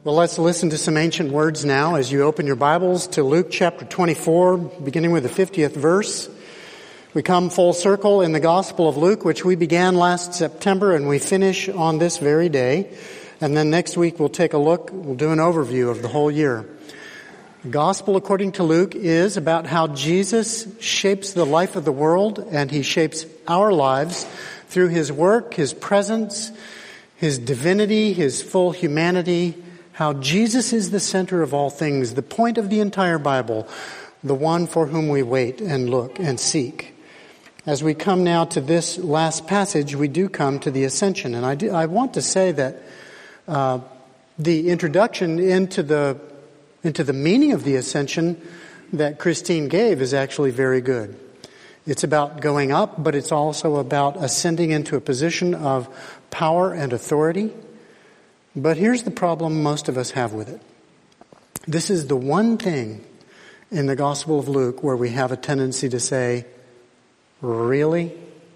Well, let's listen to some ancient words now as you open your Bibles to Luke chapter 24, beginning with the 50th verse. We come full circle in the Gospel of Luke, which we began last September, and we finish on this very day. And then next week we'll take a look, we'll do an overview of the whole year. The Gospel according to Luke is about how Jesus shapes the life of the world, and He shapes our lives through His work, His presence, His divinity, His full humanity, how Jesus is the center of all things, the point of the entire Bible, the one for whom we wait and look and seek. As we come now to this last passage, we do come to the ascension. And I want to say that the introduction into the meaning of the ascension that Christine gave is actually very good. It's about going up, but it's also about ascending into a position of power and authority. But here's the problem most of us have with it. This is the one thing in the Gospel of Luke where we have a tendency to say, really?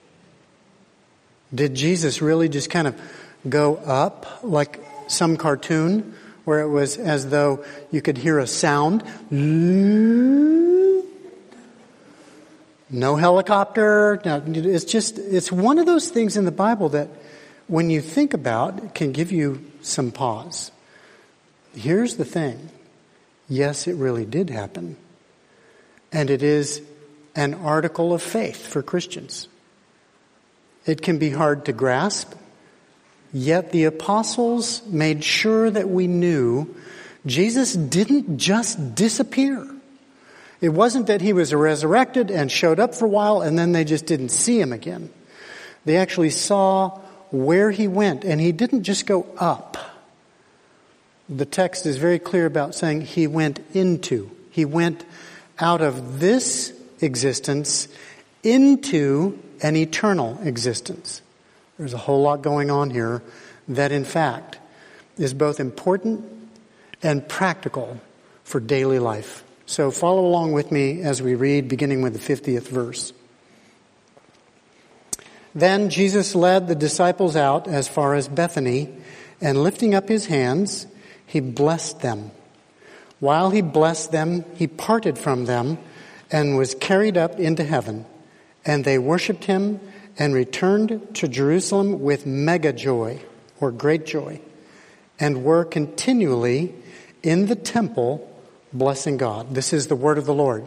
Did Jesus really just kind of go up like some cartoon where it was as though you could hear a sound? No helicopter. No, it's one of those things in the Bible that when you think about, it can give you some pause. Here's the thing. Yes, it really did happen. And it is an article of faith for Christians. It can be hard to grasp, yet the apostles made sure that we knew Jesus didn't just disappear. It wasn't that He was resurrected and showed up for a while and then they just didn't see Him again. They actually saw where He went, and He didn't just go up. The text is very clear about saying He went into. He went out of this existence into an eternal existence. There's a whole lot going on here that, in fact, is both important and practical for daily life. So follow along with me as we read, beginning with the 50th verse. Then Jesus led the disciples out as far as Bethany, and lifting up His hands, He blessed them. While He blessed them, He parted from them and was carried up into heaven. And they worshipped Him and returned to Jerusalem with mega joy, or great joy, and were continually in the temple blessing God. This is the word of the Lord.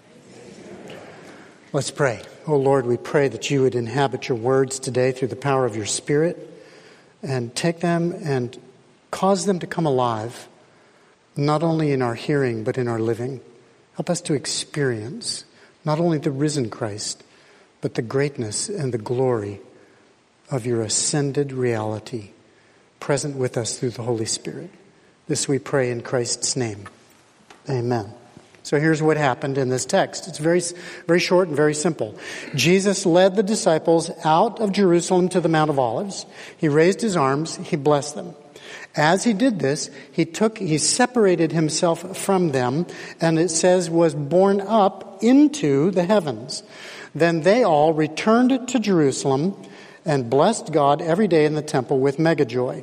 Let's pray. Oh Lord, we pray that You would inhabit Your words today through the power of Your Spirit and take them and cause them to come alive, not only in our hearing but in our living. Help us to experience not only the risen Christ, but the greatness and the glory of Your ascended reality present with us through the Holy Spirit. This we pray in Christ's name. Amen. So here's what happened in this text. It's very, very short and very simple. Jesus led the disciples out of Jerusalem to the Mount of Olives. He raised His arms. He blessed them. As He did this, He separated Himself from them, and it says was borne up into the heavens. Then they all returned to Jerusalem and blessed God every day in the temple with mega joy.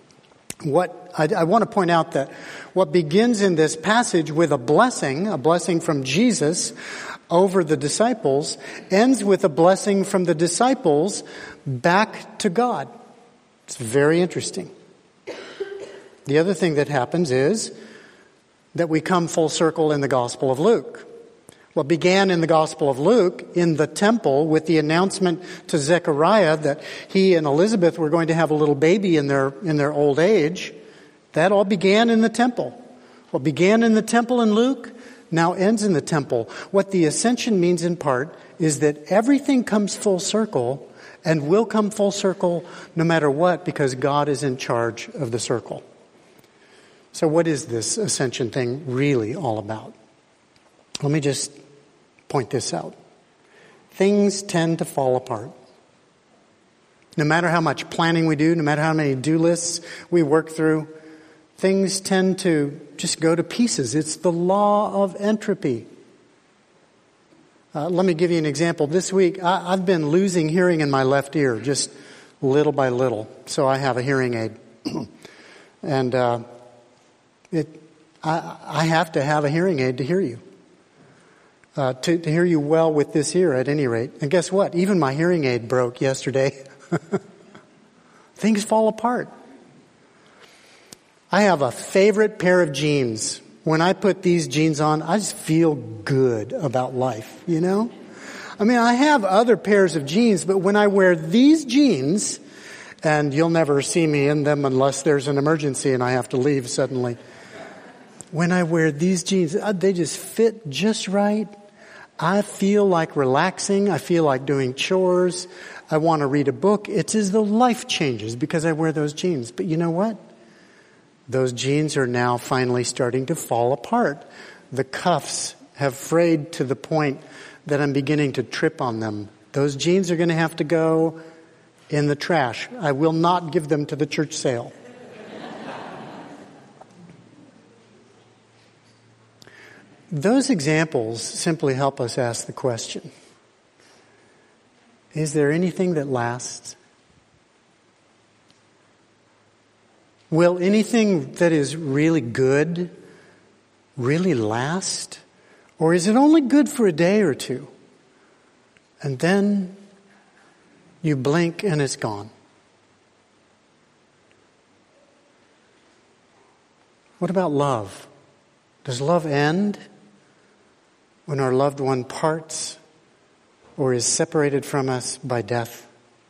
I want to point out that what begins in this passage with a blessing from Jesus over the disciples, ends with a blessing from the disciples back to God. It's very interesting. The other thing that happens is that we come full circle in the Gospel of Luke. What began in the Gospel of Luke in the temple with the announcement to Zechariah that he and Elizabeth were going to have a little baby in their old age, that all began in the temple. What began in the temple in Luke now ends in the temple. What the ascension means in part is that everything comes full circle and will come full circle no matter what, because God is in charge of the circle. So what is this ascension thing really all about? Let me just point this out. Things tend to fall apart. No matter how much planning we do, no matter how many do lists we work through, things tend to just go to pieces. It's the law of entropy. Let me give you an example. This week, I've been losing hearing in my left ear, just little by little. So I have a hearing aid. And I have to have a hearing aid to hear you. To hear you well with this ear at any rate. And guess what? Even my hearing aid broke yesterday. Things fall apart. I have a favorite pair of jeans. When I put these jeans on, I just feel good about life, you know? I mean, I have other pairs of jeans, but when I wear these jeans, and you'll never see me in them unless there's an emergency and I have to leave suddenly. When I wear these jeans, they just fit just right. I feel like relaxing. I feel like doing chores. I want to read a book. It's as though life changes because I wear those jeans. But you know what? Those jeans are now finally starting to fall apart. The cuffs have frayed to the point that I'm beginning to trip on them. Those jeans are going to have to go in the trash. I will not give them to the church sale. Those examples simply help us ask the question, is there anything that lasts? Will anything that is really good really last? Or is it only good for a day or two? And then you blink and it's gone. What about love? Does love end when our loved one parts or is separated from us by death?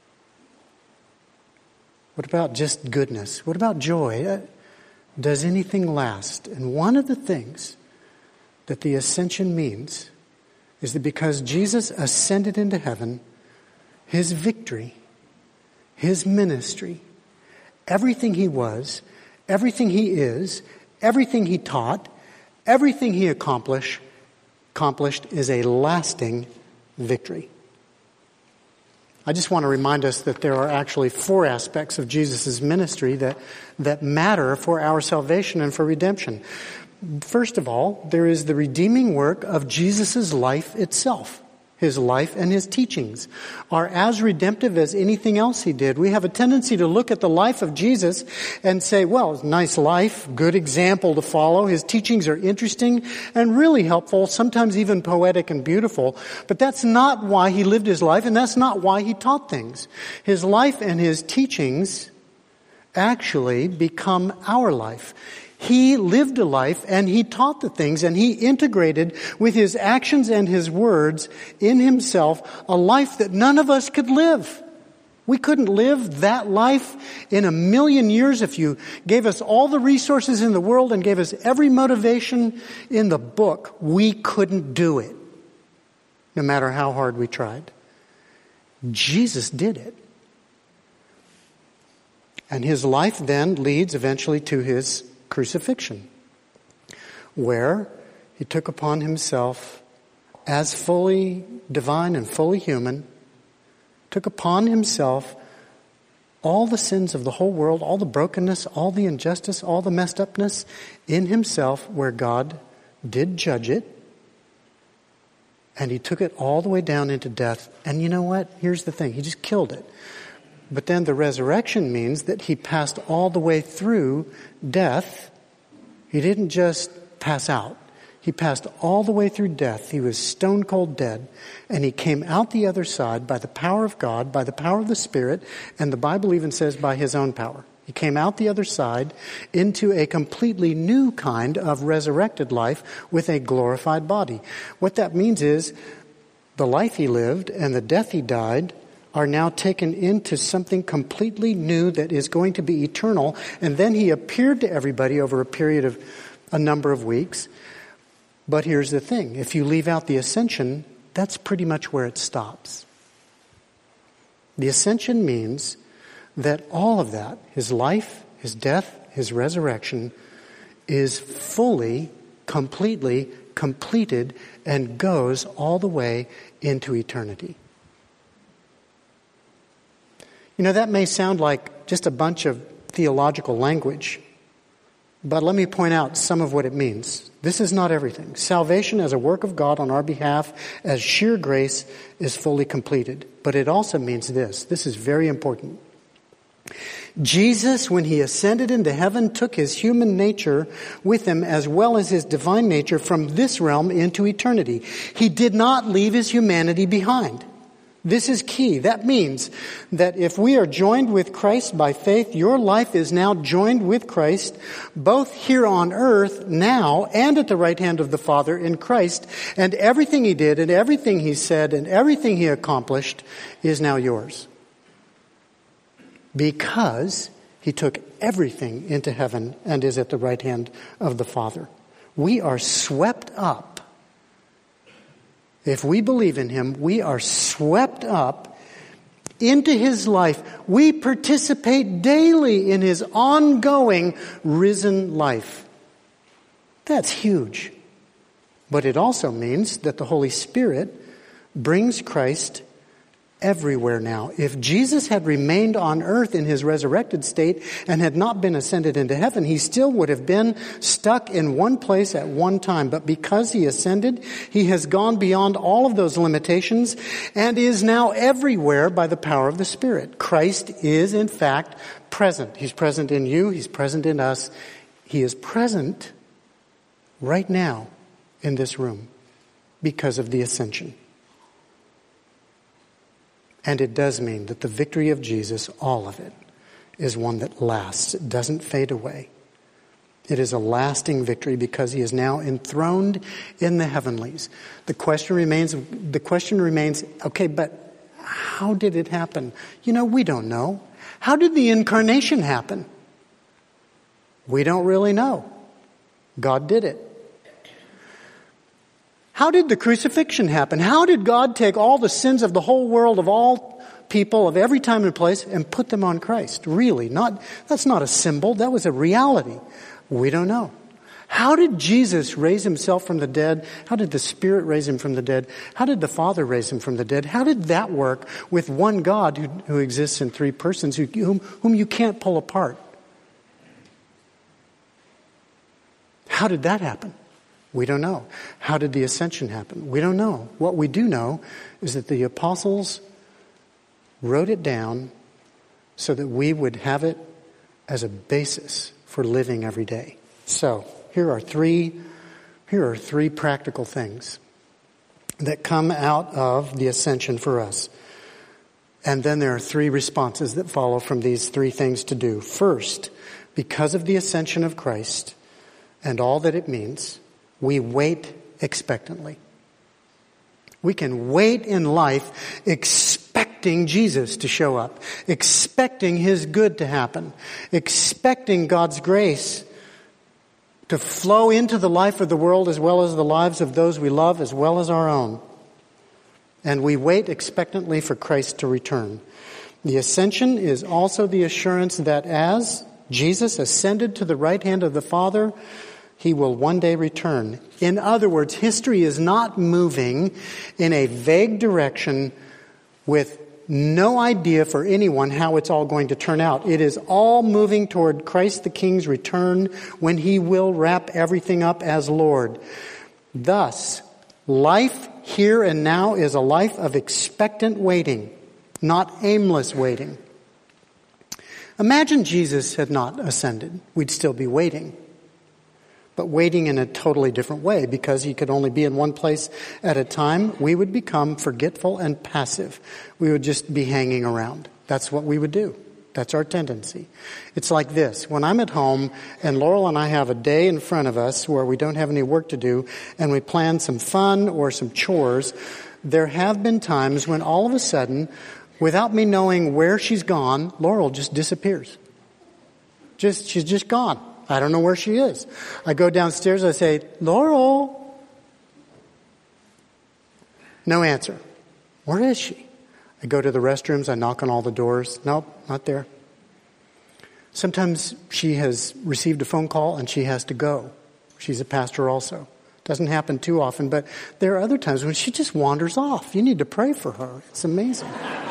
What about just goodness? What about joy? Does anything last? And one of the things that the ascension means is that because Jesus ascended into heaven, His victory, His ministry, everything He was, everything He is, everything He taught, everything He accomplished is a lasting victory. I just want to remind us that there are actually 4 aspects of Jesus' ministry that matter for our salvation and for redemption. First of all, there is the redeeming work of Jesus' life itself. His life and His teachings are as redemptive as anything else He did. We have a tendency to look at the life of Jesus and say, well, nice life, good example to follow. His teachings are interesting and really helpful, sometimes even poetic and beautiful. But that's not why He lived His life, and that's not why He taught things. His life and His teachings actually become our life. He lived a life and He taught the things and He integrated with His actions and His words in Himself a life that none of us could live. We couldn't live that life in a million years if you gave us all the resources in the world and gave us every motivation in the book. We couldn't do it, no matter how hard we tried. Jesus did it. And His life then leads eventually to His crucifixion, where He took upon Himself, as fully divine and fully human, took upon Himself all the sins of the whole world, all the brokenness, all the injustice, all the messed upness in Himself, where God did judge it, and He took it all the way down into death. And you know what? Here's the thing. He just killed it. But then the resurrection means that He passed all the way through death. He didn't just pass out. He passed all the way through death. He was stone cold dead. And He came out the other side by the power of God, by the power of the Spirit, and the Bible even says by His own power. He came out the other side into a completely new kind of resurrected life with a glorified body. What that means is the life He lived and the death He died are now taken into something completely new that is going to be eternal. And then He appeared to everybody over a period of a number of weeks. But here's the thing. If you leave out the ascension, that's pretty much where it stops. The ascension means that all of that, His life, His death, His resurrection, is fully, completely completed and goes all the way into eternity. You know, that may sound like just a bunch of theological language, but let me point out some of what it means. This is not everything. Salvation as a work of God on our behalf, as sheer grace, is fully completed. But it also means this. This is very important. Jesus, when he ascended into heaven, took his human nature with him as well as his divine nature from this realm into eternity. He did not leave his humanity behind. This is key. That means that if we are joined with Christ by faith, your life is now joined with Christ, both here on earth now and at the right hand of the Father in Christ. And everything he did and everything he said and everything he accomplished is now yours. Because he took everything into heaven and is at the right hand of the Father. We are swept up. If we believe in him, we are swept up into his life. We participate daily in his ongoing risen life. That's huge. But it also means that the Holy Spirit brings Christ everywhere now. If Jesus had remained on earth in his resurrected state and had not been ascended into heaven, he still would have been stuck in one place at one time. But because he ascended, he has gone beyond all of those limitations and is now everywhere by the power of the Spirit. Christ is, in fact, present. He's present in you. He's present in us. He is present right now in this room because of the ascension. And it does mean that the victory of Jesus, all of it, is one that lasts. It doesn't fade away. It is a lasting victory because he is now enthroned in the heavenlies. The question remains, okay, but how did it happen? We don't know. How did the incarnation happen? We don't really know. God did it. How did the crucifixion happen? How did God take all the sins of the whole world, of all people, of every time and place, and put them on Christ? Really? That's not a symbol. That was a reality. We don't know. How did Jesus raise himself from the dead? How did the Spirit raise him from the dead? How did the Father raise him from the dead? How did that work with one God who exists in three persons, whom you can't pull apart? How did that happen? We don't know. How did the ascension happen? We don't know. What we do know is that the apostles wrote it down so that we would have it as a basis for living every day. So, here are three practical things that come out of the ascension for us. And then there are three responses that follow from these three things to do. First, because of the ascension of Christ and all that it means, we wait expectantly. We can wait in life expecting Jesus to show up, expecting his good to happen, expecting God's grace to flow into the life of the world as well as the lives of those we love as well as our own. And we wait expectantly for Christ to return. The ascension is also the assurance that as Jesus ascended to the right hand of the Father, he will one day return. In other words, history is not moving in a vague direction with no idea for anyone how it's all going to turn out. It is all moving toward Christ the King's return when he will wrap everything up as Lord. Thus, life here and now is a life of expectant waiting, not aimless waiting. Imagine Jesus had not ascended. We'd still be waiting. But waiting in a totally different way, because he could only be in one place at a time, we would become forgetful and passive. We would just be hanging around. That's what we would do. That's our tendency. It's like this. When I'm at home and Laurel and I have a day in front of us where we don't have any work to do and we plan some fun or some chores, there have been times when all of a sudden, without me knowing where she's gone, Laurel just disappears. She's just gone. I don't know where she is. I go downstairs, I say, Laurel. No answer. Where is she? I go to the restrooms, I knock on all the doors. Nope, not there. Sometimes she has received a phone call and she has to go. She's a pastor also. Doesn't happen too often, but there are other times when she just wanders off. You need to pray for her. It's amazing.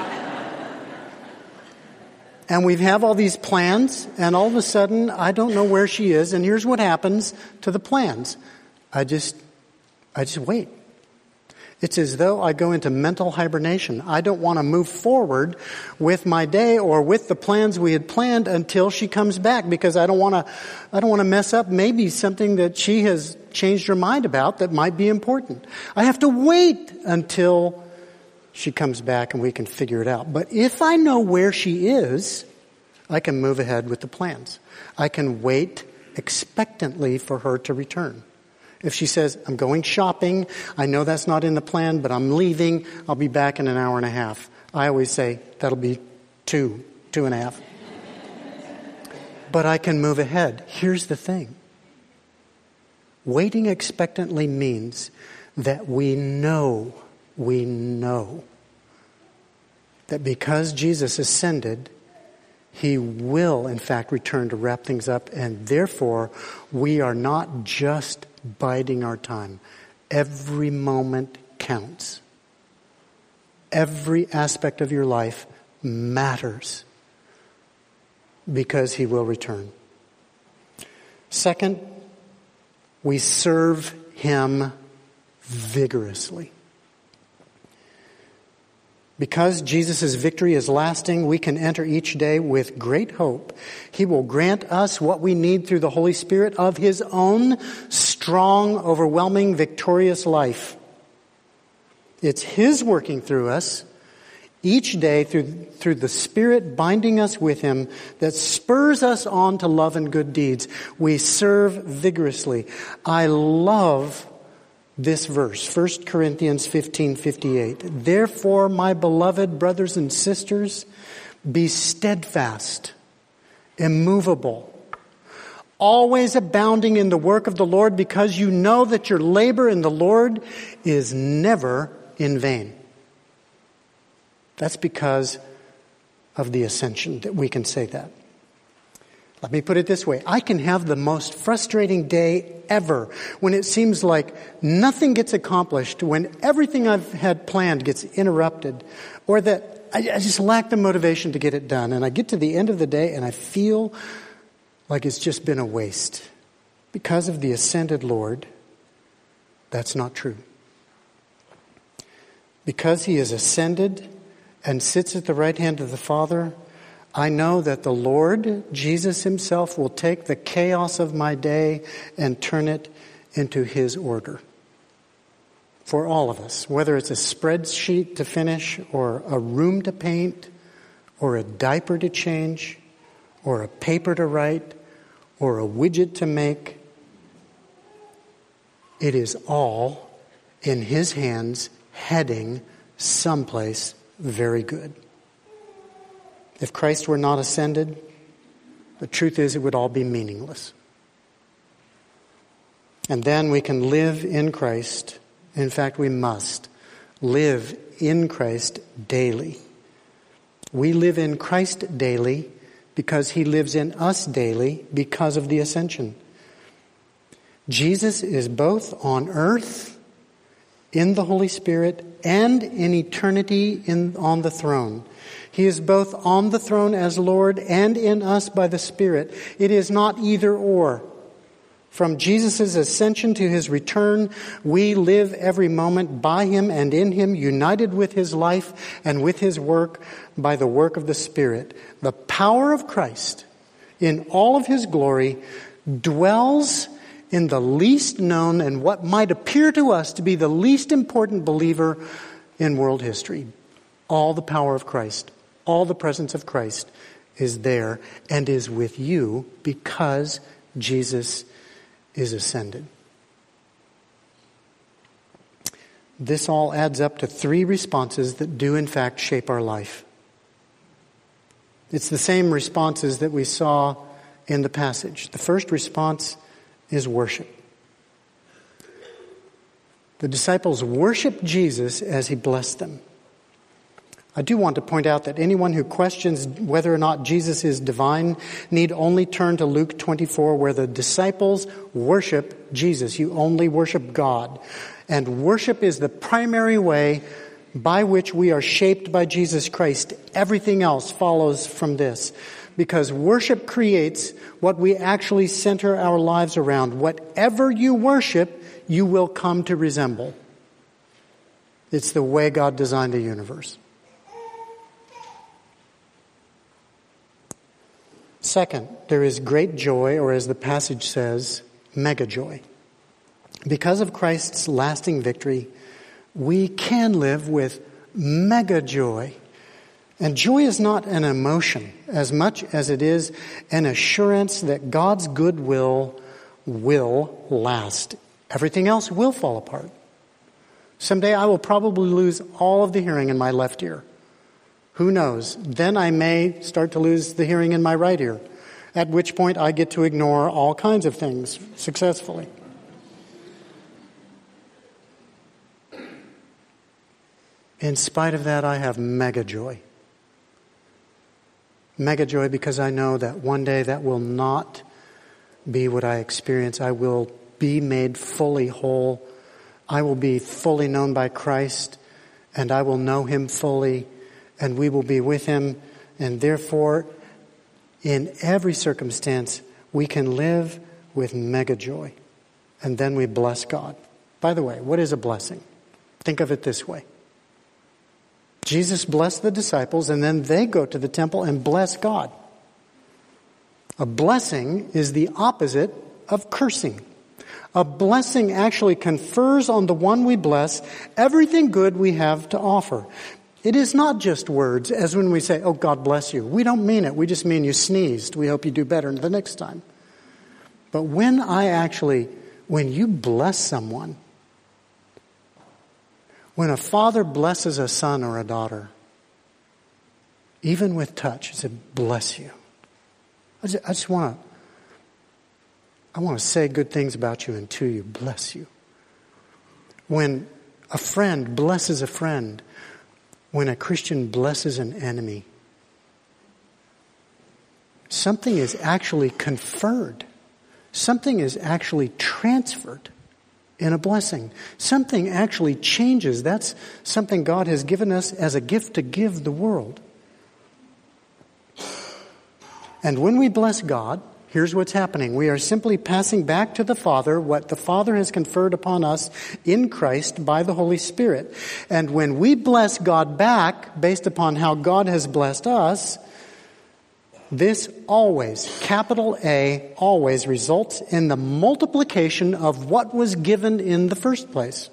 And we have all these plans, and all of a sudden, I don't know where she is, and here's what happens to the plans. I just wait. It's as though I go into mental hibernation. I don't want to move forward with my day or with the plans we had planned until she comes back, because I don't want to mess up maybe something that she has changed her mind about that might be important. I have to wait until she comes back and we can figure it out. But if I know where she is, I can move ahead with the plans. I can wait expectantly for her to return. If she says, I'm going shopping, I know that's not in the plan, but I'm leaving, I'll be back in an hour and a half. I always say, that'll be 2.5. But I can move ahead. Here's the thing. Waiting expectantly means that we know that because Jesus ascended, He will, in fact, return to wrap things up, and therefore we are not just biding our time. Every moment counts. Every aspect of your life matters because He will return. Second, we serve Him vigorously. Because Jesus' victory is lasting, we can enter each day with great hope. He will grant us what we need through the Holy Spirit of His own strong, overwhelming, victorious life. It's His working through us each day through the Spirit binding us with Him that spurs us on to love and good deeds. We serve vigorously. I love this verse, 1 Corinthians 15:58. Therefore, my beloved brothers and sisters, be steadfast, immovable, always abounding in the work of the Lord, because you know that your labor in the Lord is never in vain. That's because of the ascension that we can say that. Let me put it this way. I can have the most frustrating day ever when it seems like nothing gets accomplished, when everything I've had planned gets interrupted, or that I just lack the motivation to get it done. And I get to the end of the day and I feel like it's just been a waste. Because of the ascended Lord, that's not true. Because He is ascended and sits at the right hand of the Father, I know that the Lord, Jesus Himself, will take the chaos of my day and turn it into His order. For all of us, whether it's a spreadsheet to finish, or a room to paint, or a diaper to change, or a paper to write, or a widget to make, it is all in His hands, heading someplace very good. If Christ were not ascended, the truth is it would all be meaningless. And then we can live in Christ. In fact, we must live in Christ daily. We live in Christ daily because He lives in us daily because of the ascension. Jesus is both on earth, in the Holy Spirit, and in eternity on the throne. He is both on the throne as Lord and in us by the Spirit. It is not either or. From Jesus' ascension to His return, we live every moment by Him and in Him, united with His life and with His work by the work of the Spirit. The power of Christ in all of His glory dwells in the least known and what might appear to us to be the least important believer in world history. All the power of Christ, all the presence of Christ is there and is with you because Jesus is ascended. This all adds up to 3 responses that do in fact shape our life. It's the same responses that we saw in the passage. The first response is worship. The disciples worshiped Jesus as He blessed them. I do want to point out that anyone who questions whether or not Jesus is divine need only turn to Luke 24, where the disciples worship Jesus. You only worship God. And worship is the primary way by which we are shaped by Jesus Christ. Everything else follows from this. Because worship creates what we actually center our lives around. Whatever you worship, you will come to resemble. It's the way God designed the universe. Second, there is great joy, or as the passage says, mega joy. Because of Christ's lasting victory, we can live with mega joy. And joy is not an emotion as much as it is an assurance that God's goodwill will last. Everything else will fall apart. Someday I will probably lose all of the hearing in my left ear. Who knows? Then I may start to lose the hearing in my right ear, at which point I get to ignore all kinds of things successfully. In spite of that, I have mega joy. Mega joy because I know that one day that will not be what I experience. I will be made fully whole. I will be fully known by Christ, and I will know Him fully, and we will be with Him. And therefore, in every circumstance, we can live with mega joy. And then we bless God. By the way, what is a blessing? Think of it this way. Jesus blessed the disciples, and then they go to the temple and bless God. A blessing is the opposite of cursing. A blessing actually confers on the one we bless everything good we have to offer. It is not just words, as when we say, oh, God bless you. We don't mean it. We just mean you sneezed. We hope you do better the next time. But when you bless someone, when a father blesses a son or a daughter, even with touch, he said, bless you. I want to say good things about you and to you, bless you. When a friend blesses a friend, when a Christian blesses an enemy, something is actually conferred. Something is actually transferred in a blessing. Something actually changes. That's something God has given us as a gift to give the world. And when we bless God, here's what's happening. We are simply passing back to the Father what the Father has conferred upon us in Christ by the Holy Spirit. And when we bless God back based upon how God has blessed us, this always, capital A, always results in the multiplication of what was given in the first place.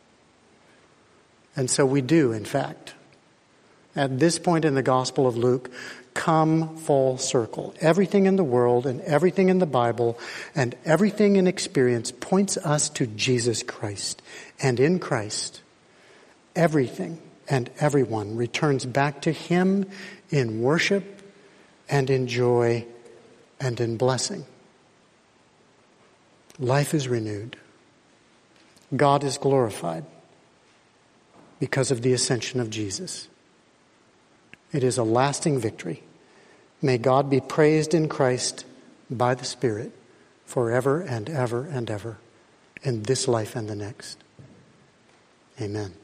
And so we do, in fact, at this point in the Gospel of Luke, come full circle. Everything in the world and everything in the Bible and everything in experience points us to Jesus Christ. And in Christ, everything and everyone returns back to Him in worship and in joy and in blessing. Life is renewed. God is glorified because of the ascension of Jesus. It is a lasting victory. May God be praised in Christ by the Spirit forever and ever and ever in this life and the next. Amen.